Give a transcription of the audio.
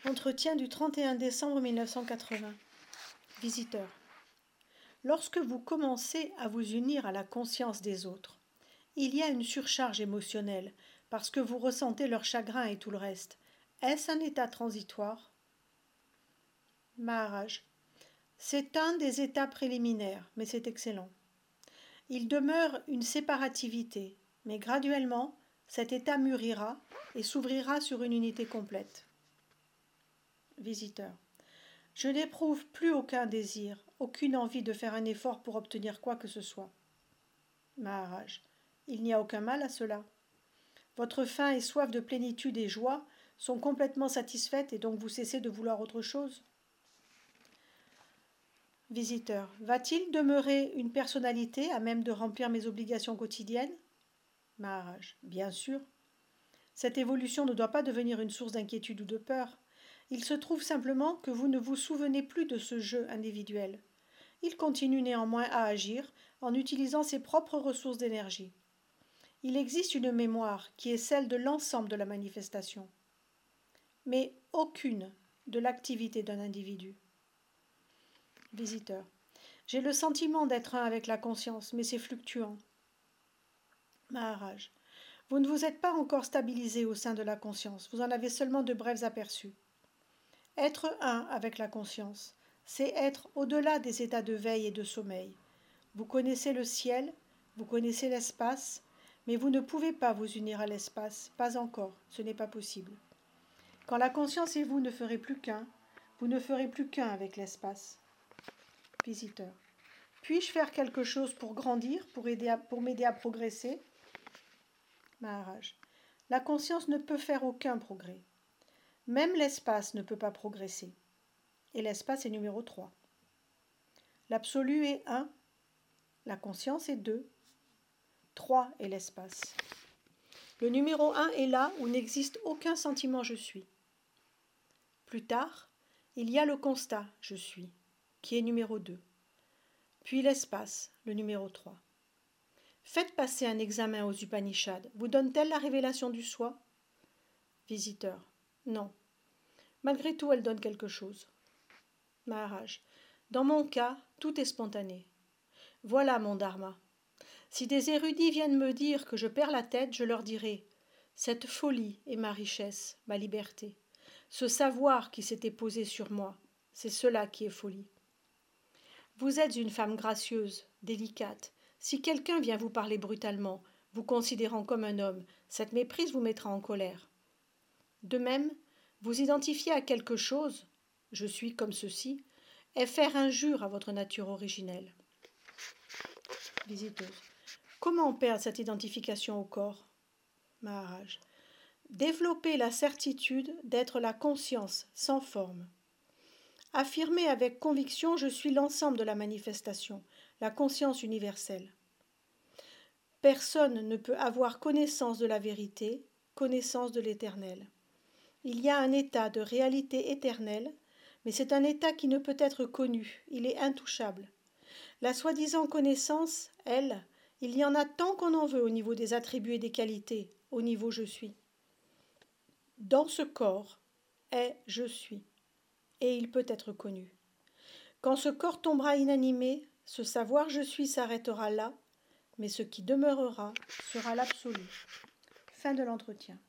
Entretien du 31 décembre 1980. Visiteur. Lorsque vous commencez à vous unir à la conscience des autres, il y a une surcharge émotionnelle parce que vous ressentez leur chagrin et tout le reste. Est-ce un état transitoire? Maharaj. C'est un des états préliminaires, mais c'est excellent. Il demeure une séparativité, mais graduellement, cet état mûrira et s'ouvrira sur une unité complète. Visiteur. Je n'éprouve plus aucun désir, aucune envie de faire un effort pour obtenir quoi que ce soit. Maharaj. Il n'y a aucun mal à cela. Votre faim et soif de plénitude et joie sont complètement satisfaites et donc vous cessez de vouloir autre chose. Visiteur. Va-t-il demeurer une personnalité à même de remplir mes obligations quotidiennes? Maharaj. Bien sûr. Cette évolution ne doit pas devenir une source d'inquiétude ou de peur. Il se trouve simplement que vous ne vous souvenez plus de ce jeu individuel. Il continue néanmoins à agir en utilisant ses propres ressources d'énergie. Il existe une mémoire qui est celle de l'ensemble de la manifestation, mais aucune de l'activité d'un individu. Visiteur. J'ai le sentiment d'être un avec la conscience, mais c'est fluctuant. Maharaj. Vous ne vous êtes pas encore stabilisé au sein de la conscience, vous en avez seulement de brefs aperçus. Être un avec la conscience, c'est être au-delà des états de veille et de sommeil. Vous connaissez le ciel, vous connaissez l'espace, mais vous ne pouvez pas vous unir à l'espace, pas encore, ce n'est pas possible. Quand la conscience et vous ne ferez plus qu'un, vous ne ferez plus qu'un avec l'espace. Visiteur. Puis-je faire quelque chose pour grandir, pour m'aider à progresser? Maharaj. La conscience ne peut faire aucun progrès. Même l'espace ne peut pas progresser. Et l'espace est numéro 3. L'absolu est 1, la conscience est 2, 3 est l'espace. Le numéro 1 est là où n'existe aucun sentiment je suis. Plus tard, il y a le constat je suis, qui est numéro 2. Puis l'espace, le numéro 3. Faites passer un examen aux Upanishads. Vous donne-t-elle la révélation du soi? Visiteur. Non. Malgré tout, elle donne quelque chose. Maharaj. Dans mon cas, tout est spontané. Voilà mon dharma. Si des érudits viennent me dire que je perds la tête, je leur dirai « Cette folie est ma richesse, ma liberté. Ce savoir qui s'était posé sur moi, c'est cela qui est folie. Vous êtes une femme gracieuse, délicate. Si quelqu'un vient vous parler brutalement, vous considérant comme un homme, cette méprise vous mettra en colère. De même, vous identifier à quelque chose, je suis comme ceci, est faire injure à votre nature originelle. Visiteuse. Comment perdre cette identification au corps? Maharaj. Développer la certitude d'être la conscience sans forme. Affirmer avec conviction je suis l'ensemble de la manifestation, la conscience universelle. Personne ne peut avoir connaissance de la vérité, connaissance de l'éternel. Il y a un état de réalité éternelle, mais c'est un état qui ne peut être connu, il est intouchable. La soi-disant connaissance, elle, il y en a tant qu'on en veut au niveau des attributs et des qualités, au niveau je suis. Dans ce corps est je suis, et il peut être connu. Quand ce corps tombera inanimé, ce savoir je suis s'arrêtera là, mais ce qui demeurera sera l'absolu. Fin de l'entretien.